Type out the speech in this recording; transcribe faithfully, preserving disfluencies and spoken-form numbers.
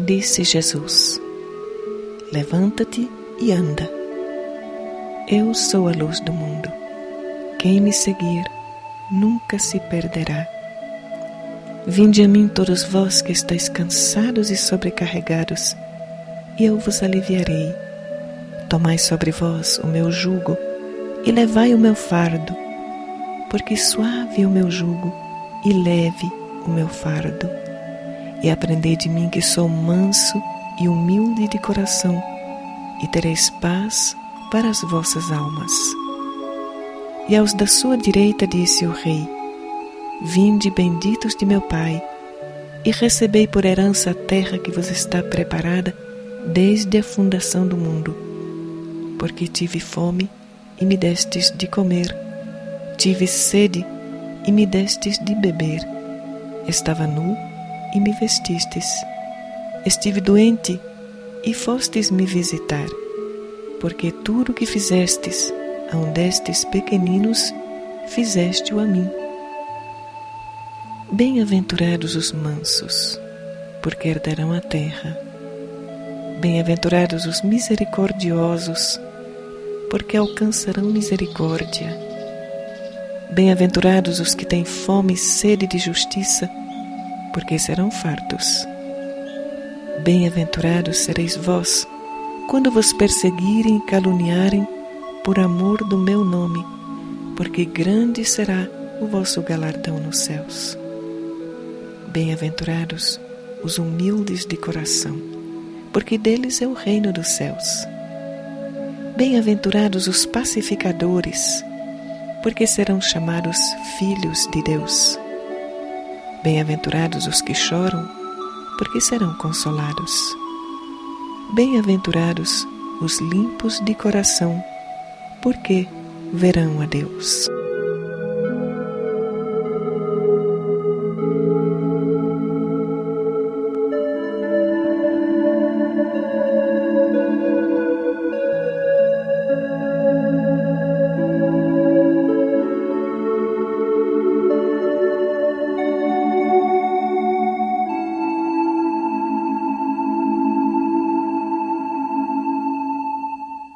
Disse Jesus: levanta-te e anda. Eu sou a luz do mundo. Quem me seguir nunca se perderá. Vinde a mim todos vós que estáis cansados e sobrecarregados, e eu vos aliviarei. Tomai sobre vós o meu jugo e levai o meu fardo, porque suave é o meu jugo e leve o meu fardo. E aprendei de mim que sou manso e humilde de coração, e tereis paz para as vossas almas. E aos da sua direita disse o rei: vinde, benditos de meu Pai, e recebei por herança a terra que vos está preparada desde a fundação do mundo. Porque tive fome e me destes de comer, tive sede e me destes de beber, estava nu e me vestistes, estive doente e fostes me visitar. Porque tudo o que fizestes a um destes pequeninos, fizeste-o a mim. Bem-aventurados os mansos, porque herdarão a terra. Bem-aventurados os misericordiosos, porque alcançarão misericórdia. Bem-aventurados os que têm fome e sede de justiça, porque serão fartos. Bem-aventurados sereis vós, quando vos perseguirem e caluniarem por amor do meu nome, porque grande será o vosso galardão nos céus. Bem-aventurados os humildes de coração, porque deles é o reino dos céus. Bem-aventurados os pacificadores, porque serão chamados filhos de Deus. Bem-aventurados os que choram, porque serão consolados. Bem-aventurados os limpos de coração, porque verão a Deus.